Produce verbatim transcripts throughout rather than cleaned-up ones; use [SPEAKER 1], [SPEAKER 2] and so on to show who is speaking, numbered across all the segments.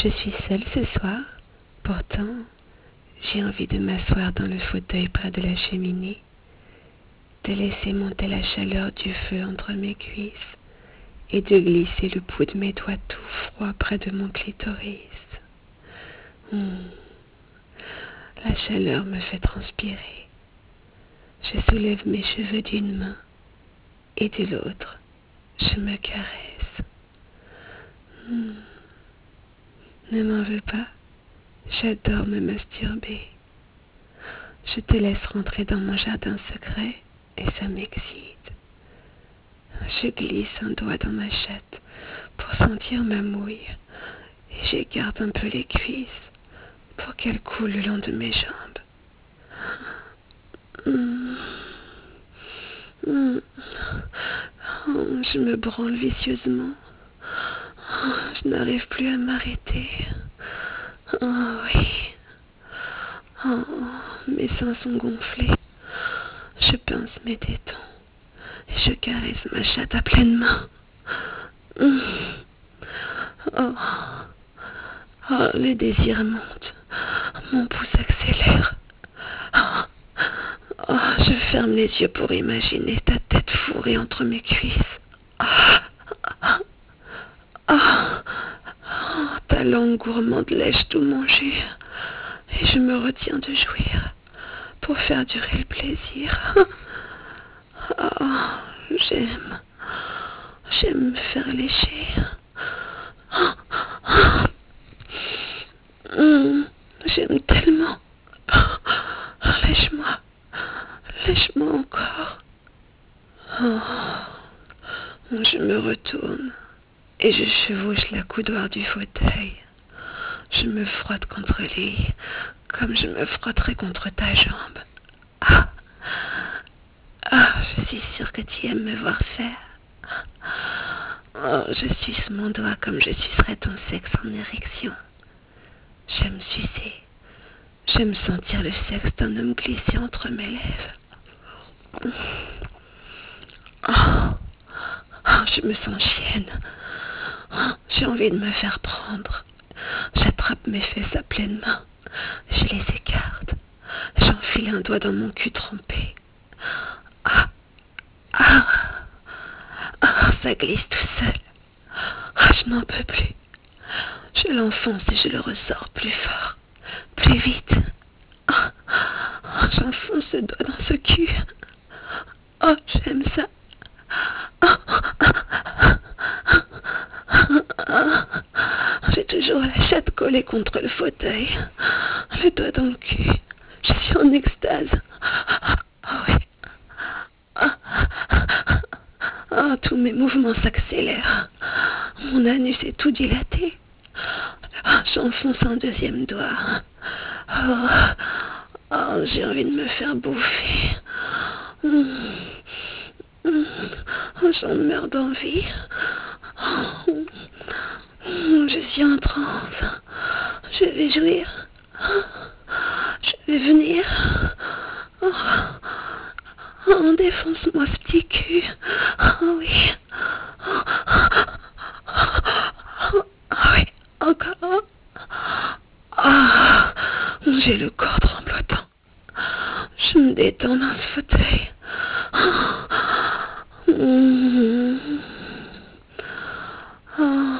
[SPEAKER 1] Je suis seule ce soir, pourtant j'ai envie de m'asseoir dans le fauteuil près de la cheminée, de laisser monter la chaleur du feu entre mes cuisses et de glisser le bout de mes doigts tout froids près de mon clitoris. Mmh. La chaleur me fait transpirer. Je soulève mes cheveux d'une main et de l'autre, je me caresse. Mmh. Ne m'en veux pas, j'adore me masturber. Je te laisse rentrer dans mon jardin secret et ça m'excite. Je glisse un doigt dans ma chatte pour sentir ma mouille et j'écarte un peu les cuisses pour qu'elles coulent le long de mes jambes. Mmh. Mmh. Oh, je me branle vicieusement. Oh, je n'arrive plus à m'arrêter. Oh oui. Oh, mes seins sont gonflés. Je pince mes tétons et je caresse ma chatte à pleine main. Mmh. Oh. Oh, le désir monte. Mon pouce accélère. Oh. Oh, je ferme les yeux pour imaginer ta tête fourrée entre mes cuisses. Oh. Oh. Oh, ta langue gourmande lèche tout mon jus et je me retiens de jouir pour faire durer le plaisir. Oh, j'aime, j'aime me faire lécher. Oh, mmh, j'aime tellement. Oh, lèche-moi, lèche-moi encore. Oh, je me retourne et je chevauche la coudoir du fauteuil. Je me frotte contre le lit comme je me frotterais contre ta jambe. Ah, ah, je suis sûre que tu aimes me voir faire. Oh, je suce mon doigt comme je sucerais ton sexe en érection. J'aime sucer. J'aime sentir le sexe d'un homme glisser entre mes lèvres. Oh, oh, je me sens chienne. Oh, j'ai envie de me faire prendre. J'attrape mes fesses à pleine main. Je les écarte. J'enfile un doigt dans mon cul trempé. Ah, ah, ah, ça glisse tout seul. Ah, je n'en peux plus. Je l'enfonce et je le ressors plus fort, plus vite. Ah, ah, j'enfonce ce doigt dans ce cul. Oh, j'aime ça. Ah, ah, ah, j'ai toujours la chatte collée contre le fauteuil, le doigt dans le cul. Je suis en extase. Ah oui. Ah, ah, tous mes mouvements s'accélèrent. Mon anus est tout dilaté. Ah, j'enfonce un deuxième doigt. Oh, oh, j'ai envie de me faire bouffer. Mmh. Mmh. Oh, j'en meurs d'envie. Oh. Je suis en transe. Je vais jouir. Je vais venir. Oh. Oh, défonce-moi ce petit cul. Oh oui. Oh. Oh, oui. Encore. Ah, j'ai le corps tremblotant. Je me détends dans ce fauteuil. Mmh. Oh.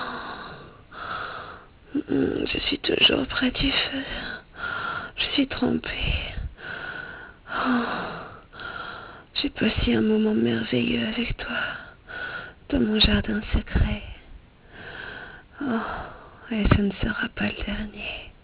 [SPEAKER 1] Je suis toujours près du feu. Je suis trempée. Oh. J'ai passé un moment merveilleux avec toi dans mon jardin secret. Oh, et ce ne sera pas le dernier.